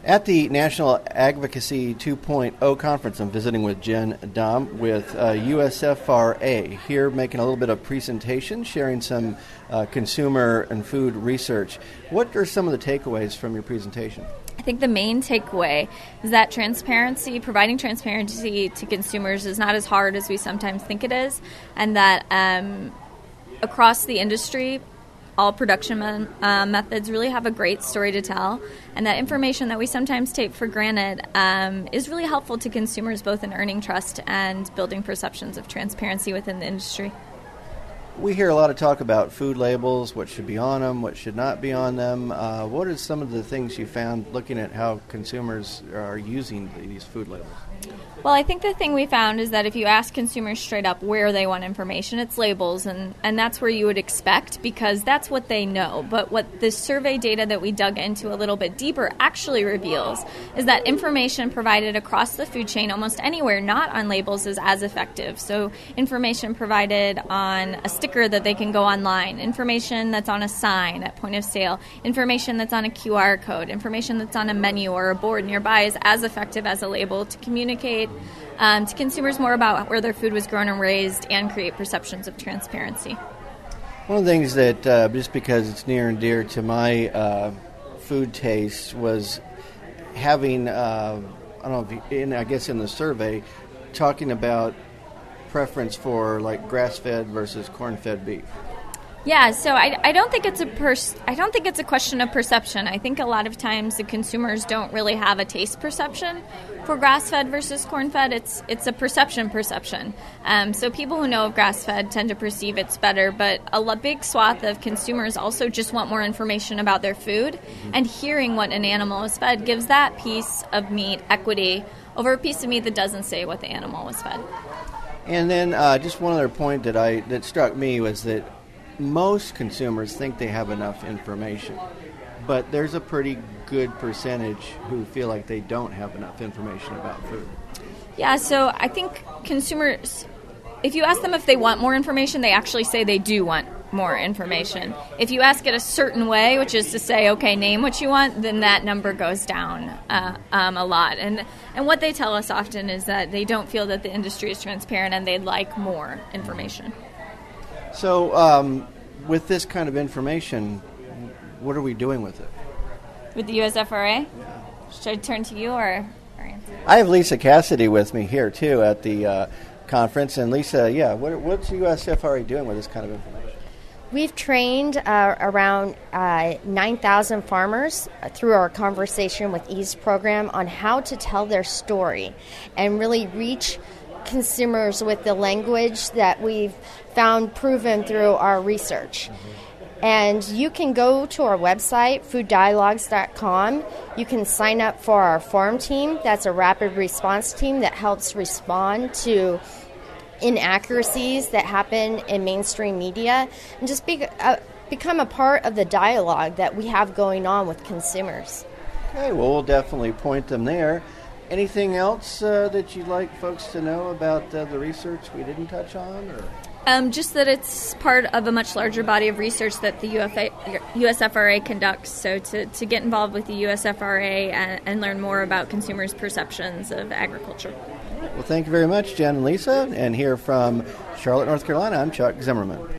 At the National Advocacy 2.0 conference, I'm visiting with Jen Dahm with USFRA, here making a little bit of presentation, sharing some consumer and food research. What are some of the takeaways from your presentation? I think the main takeaway is that providing transparency to consumers is not as hard as we sometimes think it is, and that across the industry, all production methods really have a great story to tell, and that information that we sometimes take for granted is really helpful to consumers, both in earning trust and building perceptions of transparency within the industry. We hear a lot of talk about food labels, what should be on them, what should not be on them. What are some of the things you found looking at how consumers are using these food labels? Well, I think the thing we found is that if you ask consumers straight up where they want information, it's labels, and that's where you would expect, because that's what they know. But what the survey data that we dug into a little bit deeper actually reveals is that information provided across the food chain, almost anywhere not on labels, is as effective. So information provided on a sticker that they can go online, information that's on a sign at point of sale, information that's on a QR code, information that's on a menu or a board nearby is as effective as a label to communicate to consumers more about where their food was grown and raised and create perceptions of transparency. One of the things that, just because it's near and dear to my food taste, was having, I don't know if I guess in the survey, talking about preference for like grass-fed versus corn-fed beef. Yeah, so I don't think it's a question of perception. I think a lot of times the consumers don't really have a taste perception for grass-fed versus corn-fed. It's a perception. So people who know of grass-fed tend to perceive it's better, but a big swath of consumers also just want more information about their food, and hearing what an animal is fed gives that piece of meat equity over a piece of meat that doesn't say what the animal was fed. And then just one other point that struck me was that most consumers think they have enough information, but there's a pretty good percentage who feel like they don't have enough information about food. Yeah, so I think consumers, if you ask them if they want more information, they actually say they do want more information. If you ask it a certain way, which is to say, okay, name what you want, then that number goes down a lot. And what they tell us often is that they don't feel that the industry is transparent and they'd like more information. So with this kind of information, what are we doing with it? With the USFRA? Should I turn to you or answer? I have Lisa Cassidy with me here, too, at the conference. And Lisa, what's USFRA doing with this kind of information? We've trained around 9,000 farmers through our Conversation with Ease program on how to tell their story and really reach consumers with the language that we've found proven through our research. And you can go to our website, fooddialogues.com. You can sign up for our farm team. That's a rapid response team that helps respond to inaccuracies that happen in mainstream media, and just become a part of the dialogue that we have going on with consumers. Okay, well, we'll definitely point them there. Anything else that you'd like folks to know about the research we didn't touch on? Or? Just that it's part of a much larger body of research that the USFRA conducts. So to get involved with the USFRA and learn more about consumers' perceptions of agriculture. Well, thank you very much, Jen and Lisa. And here from Charlotte, North Carolina, I'm Chuck Zimmerman.